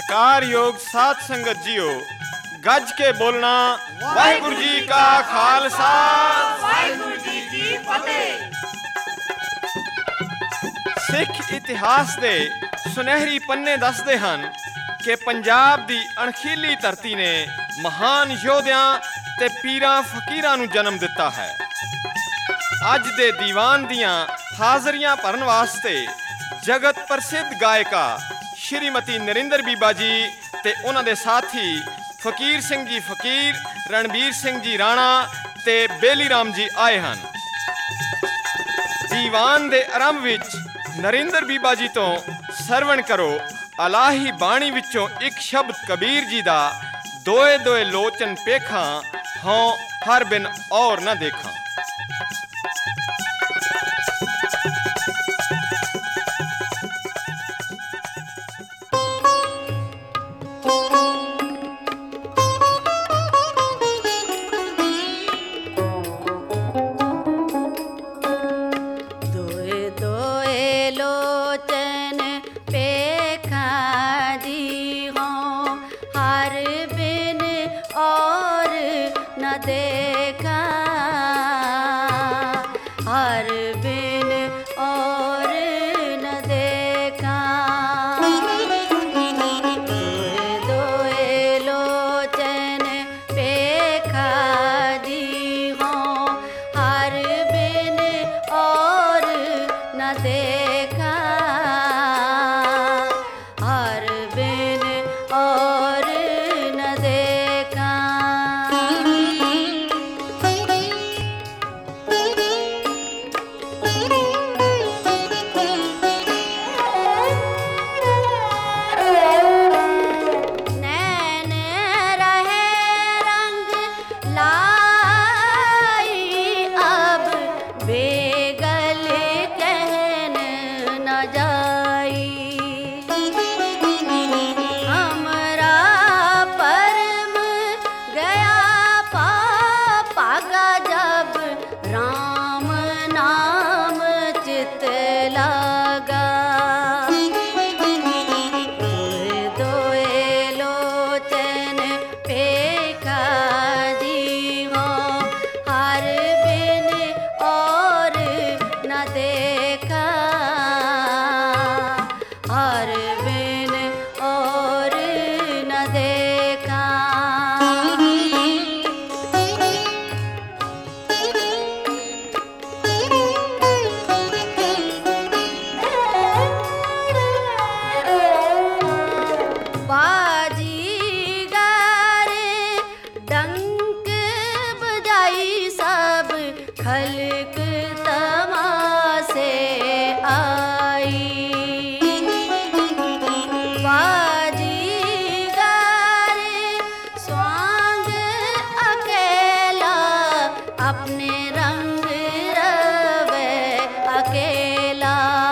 सत्कार योग साध संगत जियो गज के बोलना वाहिगुरु जी का खालसा वाहिगुरु जी की फतेह। सिख इतिहास दे सुनहरी पन्ने दसदे हन कि पंजाब दी अणखीली धरती ने महान योद्धियां ते पीरां फकीरां नूं जन्म दिता है। अज दे दीवान दियां हाज़रियां भरन वास्ते जगत प्रसिद्ध गायका श्रीमती नरिंदर बीबा जी ते उन्हां दे साथी फकीर सिंह जी फकीर, रणबीर सिंह जी राणा ते बेली राम जी आए हन। दीवान दे आरंभ विच नरिंदर बीबा जी तो सरवण करो अलाही बाणी विचों एक शब्द कबीर जी दा, दोए दोए लोचन पेखा हों हर बिन और न देखा। देखा हर बिन और न देखा, दोए लोचन पेखा जी हो हर बिन और न देखा, हर बिन और न देखा। खल्क तमासे आई, बाजीगर स्वांग अकेला अपने रंग रवे अकेला,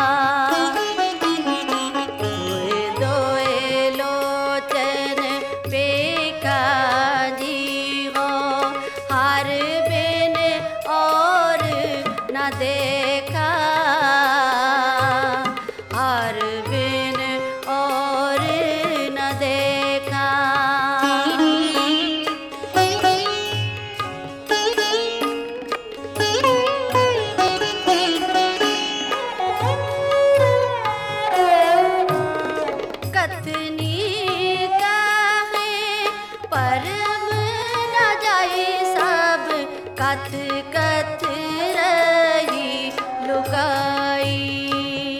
दोए लोचन पेखा जी हो हर बिन और न देखा, हर बिन और न देखा। कथनी काहे परम न जाई सब, कथ कथ रही लुकाई,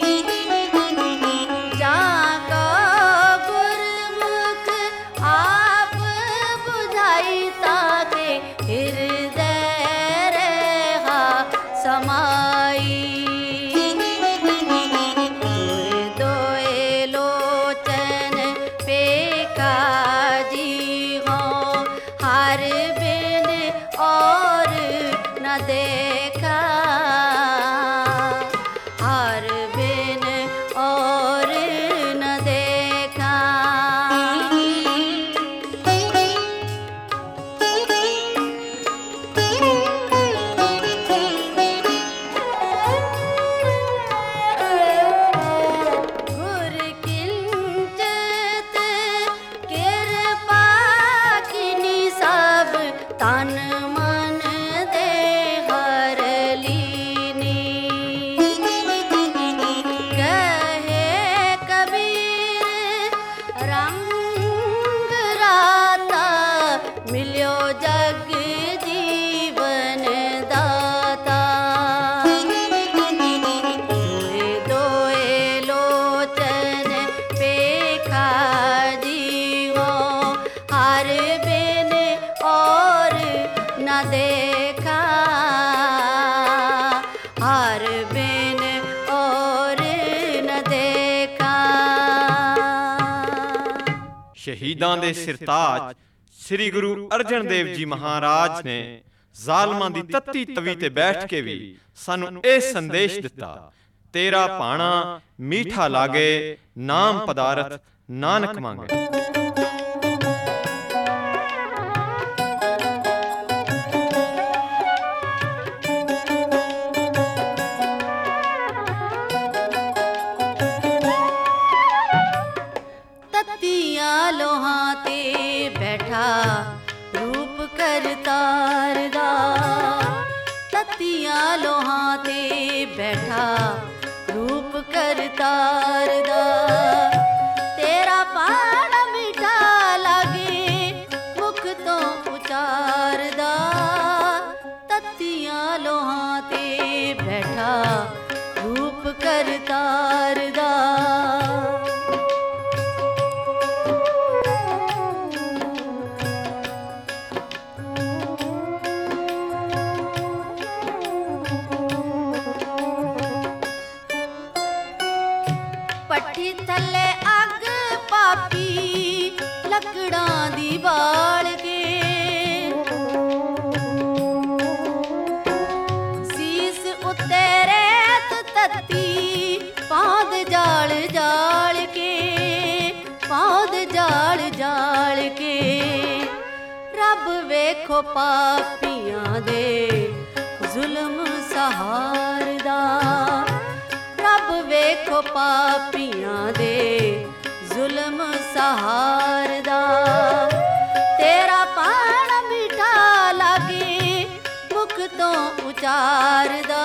जाको गुरमुख आप बुझाई ताके हृदय रहा समाई, दोए लोचन पेखा जी हो हर बिन और न देखा, हर बिन और न देखा। प्यार बिन और न देखा। ਸ਼ਹੀਦਾਂ ਦੇ ਸਿਰਤਾਜ ਸ੍ਰੀ ਗੁਰੂ ਅਰਜਨ ਦੇਵ ਜੀ ਮਹਾਰਾਜ ਨੇ ਜ਼ਾਲਮਾਂ ਦੀ ਤੱਤੀ ਤਵੀ ਤੇ ਬੈਠ ਕੇ ਵੀ ਸਾਨੂੰ ਇਹ ਸੰਦੇਸ਼ ਦਿੱਤਾ, ਤੇਰਾ ਭਾਣਾ ਮੀਠਾ ਲਾਗੇ, ਨਾਮ ਪਦਾਰਥ ਨਾਨਕ ਮੰਗੇ। ਤੱਤੀਆਂ ਲੋਹਾਂ ਤੇ ਬੈਠਾ ਰੂਪ ਕਰਤਾਰ ਦਾ, ਤੱਤੀਆਂ ਲੋਹਾਂ ਤੇ ਬੈਠਾ ਰੂਪ ਕਰਤਾਰ ਦਾ, ਤੇਰਾ ਭਾਣਾ ਮਿੱਠਾ ਲਾਗੇ ਮੁਖ ਤੋਂ ਉਚਾਰਦਾ, ਤੱਤੀਆਂ ਲੋਹਾਂ ਤੇ ਬੈਠਾ ਰੂਪ ਕਰਤਾਰ ਦਾ। ਪੱਠੀ ਥੱਲੇ ਅੱਗ ਪਾਪੀ ਲੱਕੜਾਂ ਦੀ ਬਾਲ ਕੇ, ਸੀਸ ਉੱਤੇ ਰੇਤ ਤੱਤੀ ਪਾਉਂਦ ਜਾਲ ਜਾਲ ਕੇ, ਪਾਉਂਦ ਜਾਲ ਜਾਲ ਕੇ, ਰੱਬ ਵੇਖੋ ਪਾਪੀਆਂ ਦੇ ਜ਼ੁਲਮ ਸਹਾਰਦਾ, ਰੱਬ ਵੇਖੋ ਪਾਪੀਆਂ ਦੇ ਜ਼ੁਲਮ ਸਹਾਰਦਾ, ਤੇਰਾ ਭਾਣਾ ਮਿੱਠਾ ਲਾਗੇ ਮੁਖ ਤੋਂ ਉਚਾਰਦਾ,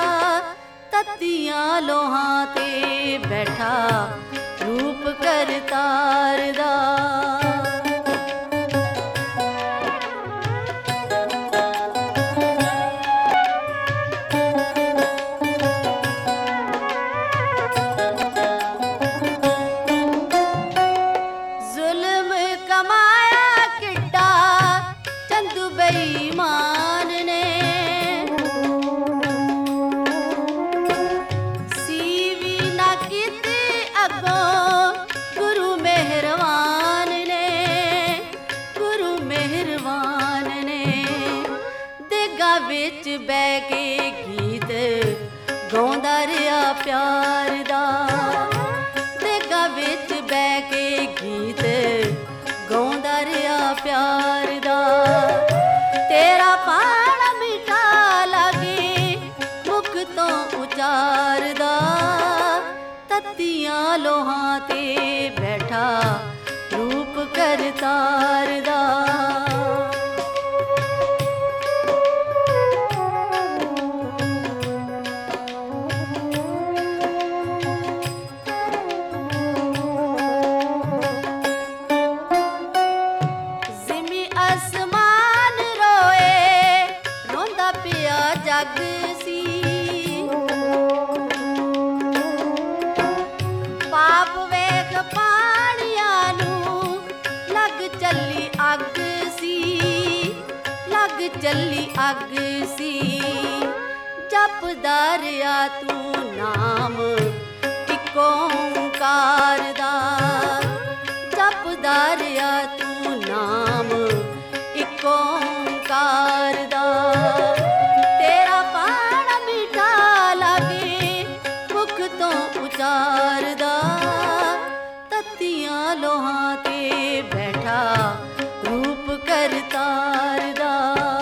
ਤੱਤੀਆਂ ਲੋਹਾਂ ਤੇ ਬੈਠਾ ਰੂਪ ਕਰਤਾਰ ਦਾ। ਵਿੱਚ ਬਹਿ ਕੇ ਗੀਤ ਗਾਉਂਦਾ ਰਿਹਾ ਪਿਆਰ ਦਾ, ਦੇਗਾ ਵਿੱਚ ਬਹਿ ਕੇ ਗੀਤ ਗਾਉਂਦਾ ਰਿਹਾ ਪਿਆਰ ਦਾ, ਤੇਰਾ ਭਾਣਾ ਮਿੱਠਾ ਲਾਗੇ ਮੁਖ ਤੋਂ ਉਚਾਰਦਾ, ਤੱਤੀਆਂ ਲੋਹਾਂ ਤੇ ਬੈਠਾ ਰੂਪ ਕਰਤਾਰ ਦਾ। ਜਗ ਸੀ ਪਾਪ ਵੇਖ ਪਾਣੀਆਂ ਨੂੰ ਲੱਗ ਚੱਲੀ ਅੱਗ ਸੀ, ਲੱਗ ਚੱਲੀ ਅੱਗ ਸੀ, ਜਪਦਾ ਰਿਹਾ ਤੂੰ ਨਾਮ ਇੱਕ ਓਂਕਾਰ ਦਾ, ਜਪਦਾ ਰਿਹਾ ਤੂੰ ਨਾਮ ਇੱਕ ਓਂਕਾਰ ਦਾ, ਤੇਰਾ ਭਾਣਾ ਮਿੱਠਾ ਲਾਗੇ ਮੁਖ ਤੋਂ ਉਚਾਰਦਾ, ਤੱਤੀਆਂ ਲੋਹਾਂ ਤੇ ਬੈਠਾ ਰੂਪ ਕਰਤਾਰ ਦਾ।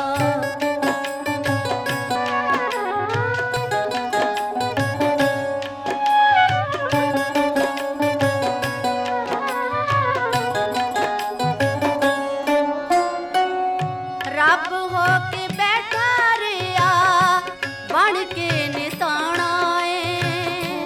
ਰੱਬ ਹੋ ਕੇ ਬੈਠਾ ਰਿਹਾ ਬਣ ਕੇ ਨਿਤਾਣਾ ਏ,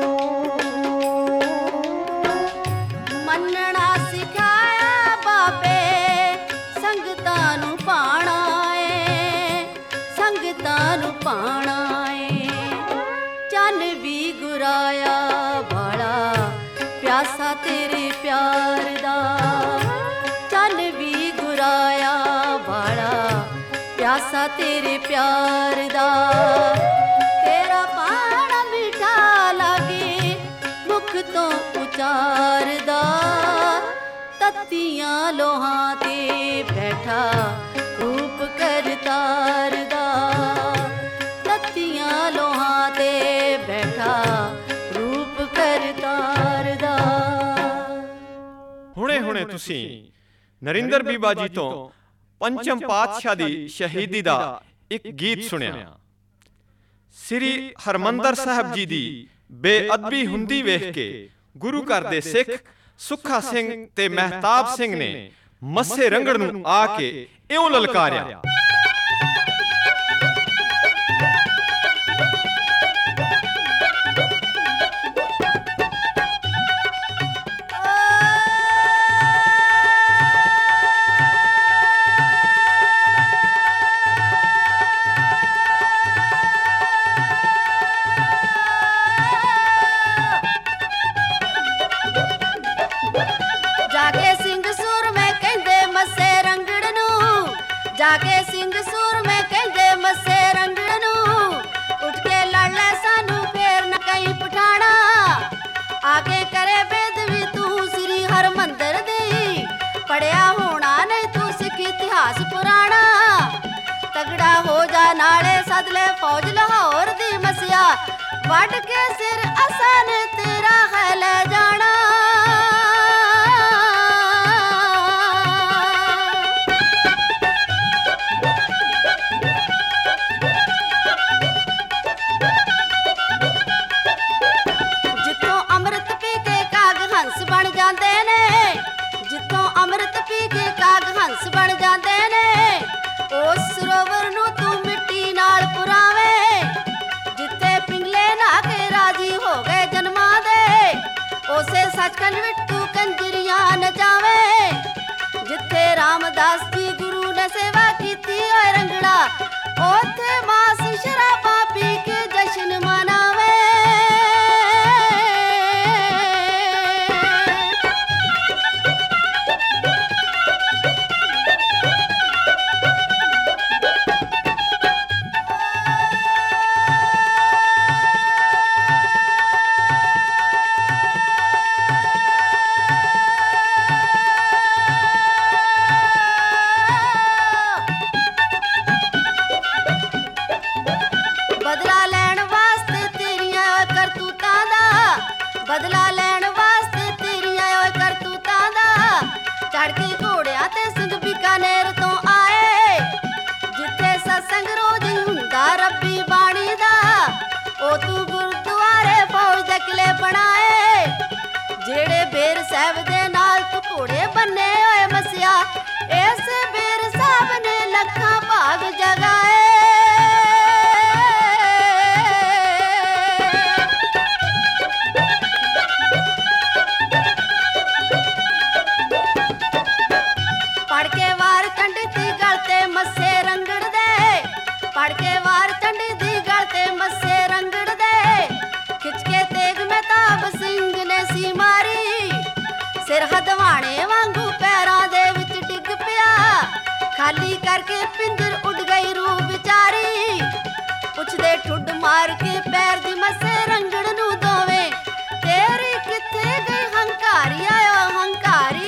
ਮੰਨਣਾ ਸਿਖਾਇਆ ਬਾਬੇ ਸੰਗਤਾਂ ਨੂੰ ਪਾਣਾ ਏ, ਸੰਗਤਾਂ ਨੂੰ ਪਾਣਾ ਏ, ਚੰਨ ਵੀ ਗੁਰਾਇਆ ਵਾਲਾ ਪਿਆਸਾ ਤੇਰੇ ਪਿਆਰ ਦਾ, ਚੰਨ ਵੀ ਗੁਰਾਇਆ ਵਾਲਾ ਪਿਆਸਾ ਤੇਰੇ ਪਿਆਰ ਦਾ, ਤੇਰਾ ਤੱਤੀਆਂ ਲੋਹਾਂ ਤੇ ਬੈਠਾ ਰੂਪ ਕਰਤਾਰ ਦਾ, ਤੱਤੀਆਂ ਲੋਹਾਂ ਤੇ ਬੈਠਾ ਰੂਪ ਕਰਤਾਰ ਦਾ। ਹੁਣੇ ਤੁਸੀਂ ਨਰਿੰਦਰ ਬੀਬਾ ਜੀ ਤੋਂ ਪੰਚਮ ਪਾਤਸ਼ਾਹ ਦੀ ਸ਼ਹੀਦੀ ਦਾ ਇੱਕ ਗੀਤ ਸੁਣਿਆ। ਸ੍ਰੀ ਹਰਮੰਦਰ ਸਾਹਿਬ ਜੀ ਦੀ ਬੇਅਦਬੀ ਹੁੰਦੀ ਵੇਖ ਕੇ ਗੁਰੂ ਘਰ ਦੇ ਸਿੱਖ ਸੁੱਖਾ ਸਿੰਘ ਤੇ ਮਹਿਤਾਬ ਸਿੰਘ ਨੇ ਮੱਸੇ ਰੰਗੜ ਨੂੰ ਆ ਕੇ ਇਉਂ ਲਲਕਾਰਿਆ। ਜਾ ਕੇ ਸਿੰਘ ਸੂਰਮੇ ਕਹਿੰਦੇ ਮੱਸੇ ਰੰਗੜ ਨੂੰ, ਉੱਠ ਕੇ ਲੜ ਲੈ ਸਾਨੂੰ ਫੇਰ ਨਾ ਕਹੀਂ ਪਠਾਣਾ, ਆ ਕੇ ਕਰੇ ਬੇਦਵੀ ਤੂੰ ਸ੍ਰੀ ਹਰਮੰਦਰ ਦੀ, ਪੜਿਆ ਹੋਣਾ ਨਹੀਂ ਤੂੰ ਸਿੱਖ ਇਤਿਹਾਸ ਪੁਰਾਣਾ, ਤਗੜਾ ਹੋ ਜਾ ਨਾਲੇ ਸੱਦ ਲੈ ਫੌਜ ਲਾਹੌਰ ਦੀ ਮਸਿਆ, ਵੱਢ ਕੇ ਸਿਰ ਅਸਾਂ ਨੇ ਤੇਰਾ ਹੈ ਲੈ ਜਾਣਾ। ਬਣ ਜਾਂਦੇ ਨੇ, ਜਿੱਥੋਂ ਅੰਮ੍ਰਿਤ ਪੀ ਕੇ ਕਾਗ ਹੰਸ ਬਣ ਜਾਂਦੇ ਨੇ, ਉਸ ਸਰੋਵਰ ਨੂੰ ਤੂੰ ਮਿੱਟੀ ਨਾਲ ਪੁਰਾਵੇਂ, ਜਿੱਥੇ ਪਿੰਗਲੇ ਨਹਾ ਕੇ ਰਾਜੀ ਹੋ ਗਏ ਜਨਮਾਂ ਦੇ, ਉਸੇ ਸੱਚਖੰਡ ਵਿੱਚ ਤੂੰ ਕੰਜਰੀਆਂ ਨਚਾਵੇਂ, ਜਿੱਥੇ ਰਾਮਦਾਸ ਜੀ ਗੁਰੂ ਨੇ ਸੇਵਾ ਕੀਤੀ ਓਏ ਰੰਗੜਾ, ਉੱਥੇ ਮਾਸ ਸ਼ਰਾਬਾਂ ਪੀ ਕੇ ਜਸ਼ਨ ਮਨਾਵੇਂ। ਬਦਲਾ ਲੈਣ ਵਾਸਤੇ ਤੇਰੀਆਂ ਓਏ ਕਰਤੂਤਾਂ ਦਾ, ਚੜ ਕੇ ਘੋੜਿਆਂ ਤੇ ਸਿੰਘ ਬੀਕਾਨੇਰ ਤੋਂ ਆਏ, ਜਿੱਥੇ ਸਤਸੰਗ ਰੋਜ਼ ਹੁੰਦਾ ਰੱਬੀ ਬਾਣੀ ਦਾ, ਉਹ ਤੂੰ ਗੁਰਦੁਆਰੇ ਫੌਜ ਦੇ ਕਿਲੇ ਬਣਾਏ, ਜਿਹੜੇ ਬੇਰ ਸਾਹਿਬ ਦੇ ਨਾਲ ਤੂੰ ਘੋੜੇ ਬੰਨੇ ਓਏ ਮਸਿਆ, ਇਸ ਬੇਰ ਸਾਹਿਬ ਨੇ ਲੱਖਾਂ ਭਾਗ ਜਗਾਏ। ਪੜ ਕੇ ਵਾਰ ਚੰਡੀ ਦੀ ਗਲ ਤੇ ਮੱਸੇ ਰੰਗੜ ਦੇ, ਪੜ ਕੇ ਵਾਰ ਚੰਡੀ ਦੀ ਗਲ ਤੇ ਮੱਸੇ ਰੰਗੜ ਦੇ, ਖਿੱਚ ਕੇ ਤੇਗ ਮਹਿਤਾਬ ਸਿੰਘ ਨੇ ਸੀ ਮਾਰੀ, ਸਿਰ ਹਦਵਾਣੇ ਵਾਂਗੂ ਪੈਰਾਂ ਦੇ ਵਿੱਚ ਡਿੱਗ ਪਿਆ, ਖਾਲੀ ਕਰਕੇ ਪਿੰਜਰ ਉੱਡ ਗਈ ਰੂਹ ਵਿਚਾਰੀ, ਪੁੱਛਦੇ ਠੁੱਡ ਮਾਰ ਕੇ ਪੈਰ ਦੀ ਮੱਸੇ ਰੰਗੜ ਨੂੰ ਦੋਵੇਂ, ਤੇਰੀ ਕਿੱਥੇ ਗਈ ਹੰਕਾਰੀ ਆਇਓ ਹੰਕਾਰੀ।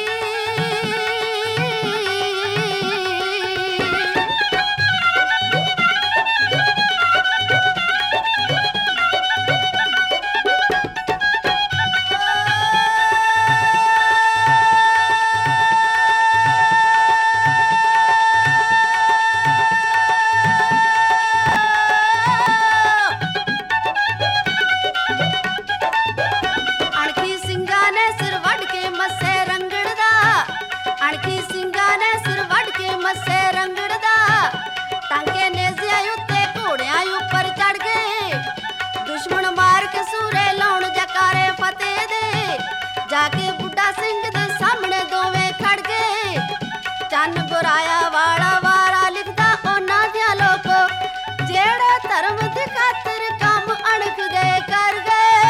ਜਾ ਕੇ ਬੁੱਢਾ ਸਿੰਘ ਦੇ ਸਾਹਮਣੇ ਦੋਵੇਂ ਖੜ ਗਏ, ਚੰਨ ਗੁਰਾਇਆ ਵਾਲਾ ਵਾਰਾ ਲਿਖਦਾ ਉਹਨਾਂ ਦੀਆਂ ਲੋਕੋ, ਜਿਹੜੇ ਧਰਮ ਦੀ ਖਾਤਰ ਕੰਮ ਅਣਖ ਗਏ ਕਰ ਗਏ।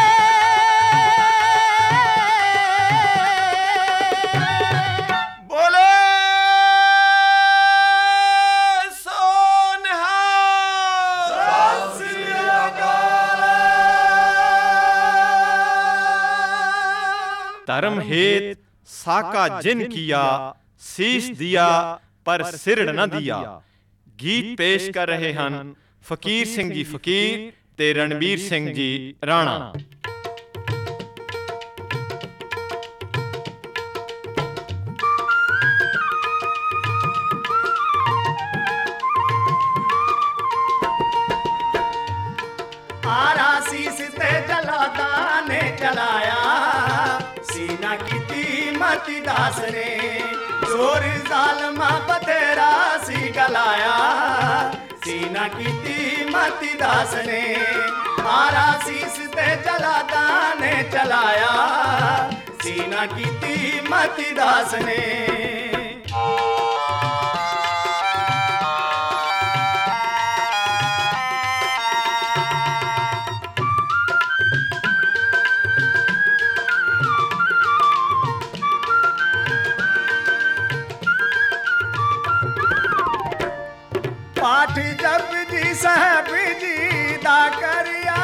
ਬੋਲੇ ਸੋ ਨਿਹਾਲ, ਸਤਿ ਸ੍ਰੀ ਅਕਾਲ। ਧਰਮ ਹੇਤ ਸਾਕਾ ਜਿਨ ਕੀਆ ਸੀਸ ਦਿਆ ਪਰ ਸਿਰੜ ਨਾ ਦਿਆ। ਗੀਤ ਪੇਸ਼ ਕਰ ਰਹੇ ਹਨ ਫਕੀਰ ਸਿੰਘ ਜੀ ਫਕੀਰ ਤੇ ਰਣਬੀਰ ਸਿੰਘ ਜੀ ਰਾਣਾ। आरा सीस ते जलादा ने चलाया, सीना की मती दास ने जोर जालमा बतेरा सी गलाया, सीना की मती दास ने आरा सीस ते जलादा ने चलाया, सीना की मती दास ने। पाठ जप जी साहब जी दा करिया,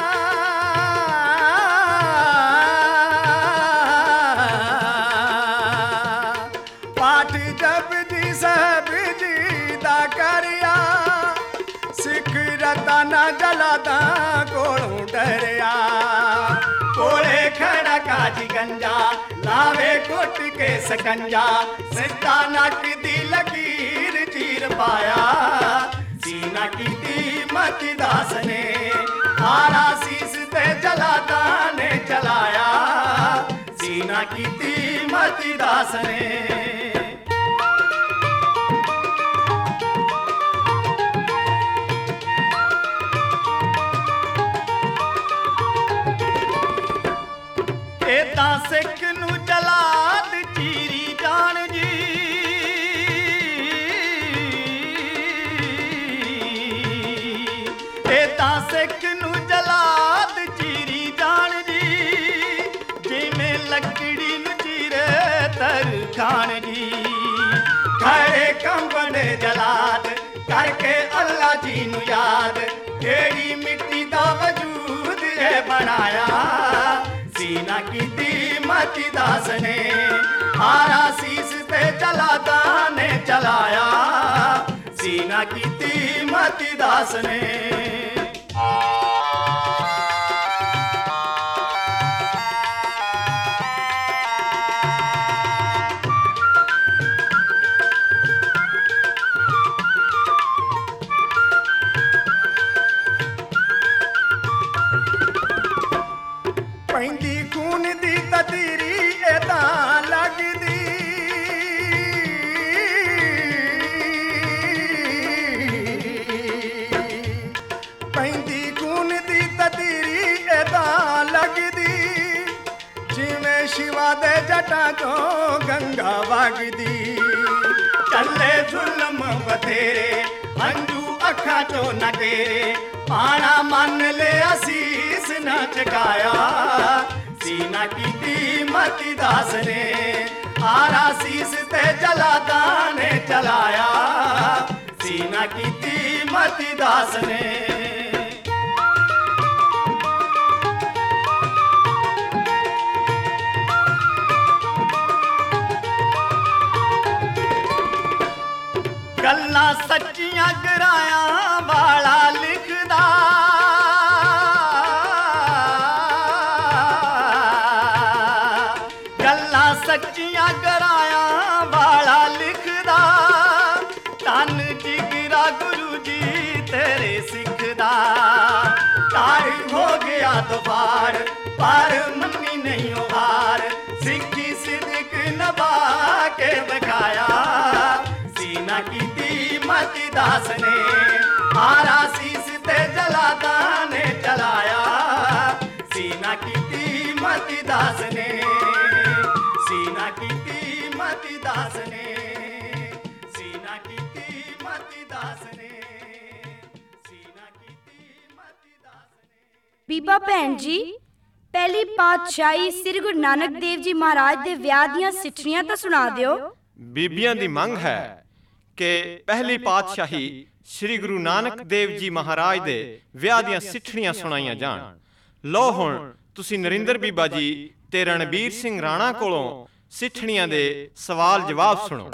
पाठ जप जी साहब जी दा करिया, सिख रता ना जलादा कोलों डरिया, कोले खड़ा काज गंजा लावे कुट के सकंजा, सिद्धा नक दी लकीर चीर पाया, सीना की मती दास ने आरा सीस ते जलादा ने चलाया, सीना की मती दास ने। एदा सिख नू जलाद चीरी जान जी, एदा सिख नू जलाद चीरी जान जी, जिमें लकड़ी नू चीरे तर खान जी, खड़े कंबने जलाद करके अल्लाह जी नू याद, केड़ी मिट्टी दा वजूद है बनाया, सीना की मती दास ने आरा सीस ते जलादा ने चलाया, सीना की मती दास ने। पैंदी खून दी ततीरी एदा लगदी, पैंदी खून दी ततीरी एदा लगदी, जिवें शिवा दे जटा तो गंगा वगदी, चले जुल्म बतेरे हंजू अखा चो न तेरे, पाना मन ले असीस न चकाया, सीना की मती दास ने आरा सीस ते जलादा ने चलाया, सीना की मती दास ने। गल्ला सच्चियां गराया वाला लिखदा, गल्ला सच्चियां गराया वाला लिखदा, तन जिगरा गुरु जी तेरे सिखदा, तार हो गया दोबार पर मन्नी नहीं हार, सिखी सिद्क नभा के बखाया, सीना की मती दास ने आरा सीस ते जलादा ने चलाया, सीना की मती दास ने, सीना की मती दास ने, सीना की मती दास ने, सीना की मती दास ने। ਬੀਬਾ ਭੈਣ ਜੀ, ਪਹਿਲੀ ਪਾਤਸ਼ਾਹੀ ਸ੍ਰੀ ਗੁਰੂ ਨਾਨਕ ਦੇਵ ਜੀ ਮਹਾਰਾਜ ਦੇ ਵਿਆਹ ਦੀਆਂ ਸਿੱਠਣੀਆਂ ਤਾਂ ਸੁਣਾ ਦਿਓ। ਬੀਬੀਆਂ ਦੀ ਮੰਗ ਹੈ ਕਿ ਪਹਿਲੀ ਪਾਤਸ਼ਾਹੀ ਸ੍ਰੀ ਗੁਰੂ ਨਾਨਕ ਦੇਵ ਜੀ ਮਹਾਰਾਜ ਦੇ ਵਿਆਹ ਦੀਆਂ ਸਿੱਠਣੀਆਂ ਸੁਣਾਈਆਂ ਜਾਣ। ਲਓ ਹੁਣ ਤੁਸੀਂ ਨਰਿੰਦਰ ਬੀਬਾ ਜੀ ਤੇ ਰਣਬੀਰ ਸਿੰਘ ਰਾਣਾ ਕੋਲੋਂ ਸਿੱਠਣੀਆਂ ਦੇ ਸਵਾਲ ਜਵਾਬ ਸੁਣੋ।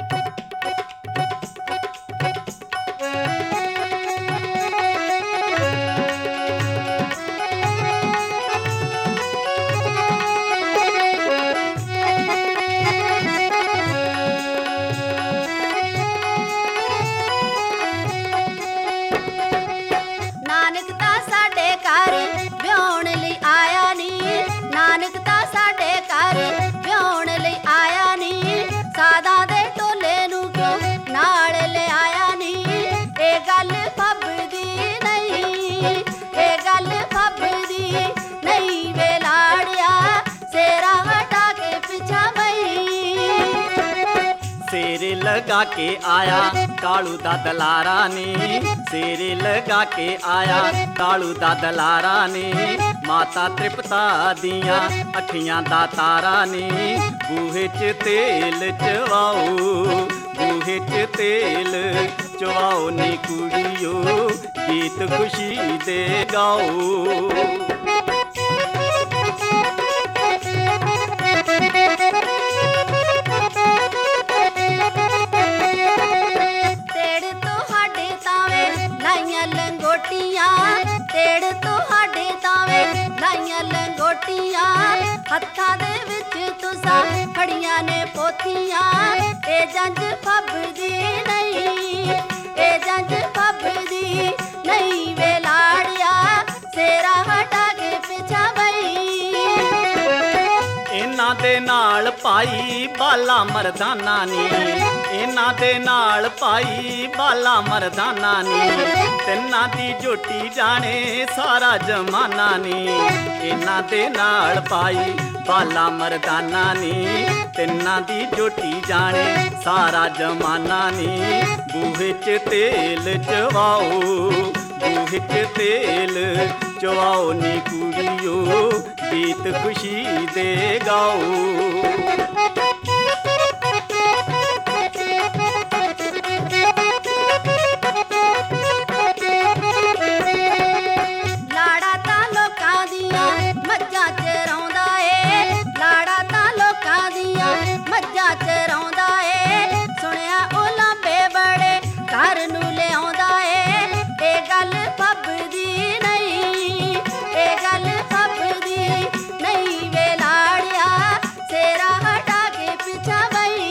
ਨਾਨਕ ਤਾਂ ਸਾਡੇ ਘਰ ਵਿਆਹੁਣ ਲਈ ਆਇਆ ਨੀ, ਨਾਨਕ ਤਾਂ ਸਾਡੇ ਘਰ ਵਿਆਹੁਣ ਲਈ ਆਇਆ ਨੀ, ਸਾਧਾਂ ਦੇ ਟੋਲੇ ਨੂੰ ਕਿਉਂ ਨਾਲ ਲੈ ਆਇਆ ਨੀ। ਇਹ ਗੱਲ ਫੱਬਦੀ ਨਹੀਂ, ਇਹ ਗੱਲ ਫੱਬਦੀ ਨਹੀਂ ਵੇ ਲਾੜਿਆ, ਸੇਰਾ ਹਟਾ ਕੇ ਪਿਛਾ ਬਈ। सेरे लगा के आया कालू दा दलारा नी, सेरे लगा के आया कालू दा दलारा नी, माता त्रिपता दियां अठियां दा तारा नी, बूहे च तेल चवाओ, बूहे च तेल चवाओ नी कुड़ियो, गीत खुशी दे गाओ। ਲੰਗੋਟੀਆਂ ਤੇੜ ਤੁਹਾਡੇ ਤਾਵੇਂ ਲਾਈਆਂ ਲੰਗੋਟੀਆਂ, ਹੱਥਾਂ ਦੇ ਵਿੱਚ ਤੁਸਾਂ ਖੜੀਆਂ ਨੇ ਪੋਥੀਆਂ। ਇਹ ਜੰਜ ਫੱਬਦੀ ਨਹੀਂ, ਇਹ ਜੰਜ ਫੱਬਦੀ ਨਹੀਂ ਵੇ ਲਾੜਿਆ, ਸੇਰਾ ਹਟਾ ਕੇ ਪਿਛਾ ਬਈ। ਇਹਨਾਂ ਦੇ ਨਾਲ ਭਾਈ ਬਾਲਾ ਮਰਦਾਨਾ ਨੀ, ਇਹਨਾਂ ਦੇ ਨਾਲ ਭਾਈ ਬਾਲਾ ਮਰਦਾਨਾ ਨੀ, ਤਿੰਨਾਂ ਦੀ ਜੋਟੀ ਜਾਣੇ ਸਾਰਾ ਜਮਾਨਾ ਨੀ। ਇਹਨਾਂ ਦੇ ਨਾਲ ਭਾਈ ਬਾਲਾ ਮਰਦਾਨਾ ਨੀ, ਤਿੰਨਾਂ ਦੀ ਜੋਟੀ ਜਾਣੇ ਸਾਰਾ ਜਮਾਨਾ ਨੀ, ਬੂਹੇ 'ਚ ਤੇਲ ਚਵਾਓ, ਬੂਹੇ 'ਚ ਤੇਲ ਚਵਾਓ ਨੀ ਕੁੜੀਓ, ਗੀਤ ਖੁਸ਼ੀ ਦੇ ਗਾਓ। ਲਾੜਾ ਤਾਂ ਲੋਕਾਂ ਦੀਆਂ ਮੱਝਾਂ ਚਰਾਉਂਦਾ ਏ, ਲਾੜਾ ਤਾਂ ਲੋਕਾਂ ਦੀਆਂ ਮੱਝਾਂ ਚਰਾਉਂਦਾ ਏ, ਸੁਣਿਆ ਉਹ ਲਾਂਬੇ ਬੜੇ ਘਰ ਨੂੰ ਲਿਆਉਂਦਾ ਏ। ਇਹ ਗੱਲ ਫੱਬਦੀ ਨਹੀਂ, ਇਹ ਗੱਲ ਫੱਬਦੀ ਨਹੀਂ ਵੇ ਲਾੜਿਆ, ਸੇਰਾ ਹਟਾ ਕੇ ਪਿਛਾ ਬਈ।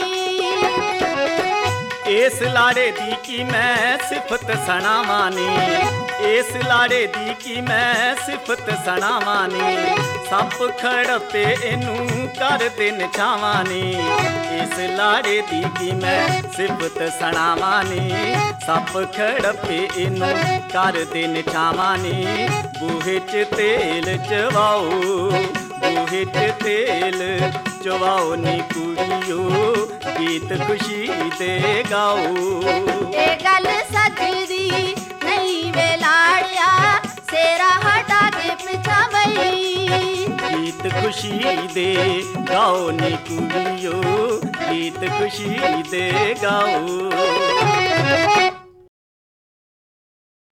ਇਸ ਲਾੜੇ ਦੀ ਕੀ ਮੈਂ ਸਿਫਤ ਸੁਣਾਵਾਂ ਨੀ, ਇਸ ਲਾੜੇ ਦੀ ਕੀ ਮੈਂ ਸਿਫਤ ਸੁਣਾਵਾਂ ਨੀ, ਸੱਪ ਖੜਪੇ ਇਹਨੂੰ ਕਰਦੇ ਨਛਾਵਾਂ ਨੀ। ਇਸ ਲਾੜੇ ਦੀ ਕੀ ਮੈਂ ਸਿਫਤ ਸੁਣਾਵਾਂ ਨੀ, ਸੱਪ ਖੜਪੇ ਇਹਨੂੰ ਕਰਦੇ ਨਛਾਵਾਂ ਨੀ, ਬੂਹੇ 'ਚ ਤੇਲ ਚਵਾਓ, ਬੂਹੇ 'ਚ ਤੇਲ ਚਵਾਓ ਨੀ ਕੁੜੀਓ, ਗੀਤ ਖੁਸ਼ੀ ਦੇ ਗਾਓ। ਇਹ ਗੱਲ ਸੱਜਦੀ ਨਹੀਂ ਵੇ ਲਾੜਿਆ, ਸੇਰਾ ਹਟਾ ਕੇ ਪਿਛਾ ਬਈ। ਗੀਤ ਖੁਸ਼ੀ ਦੇ ਗਾਓ ਨੀ ਕੁੜੀਓ, ਗੀਤ ਖੁਸ਼ੀ ਦੇ ਗਾਓ।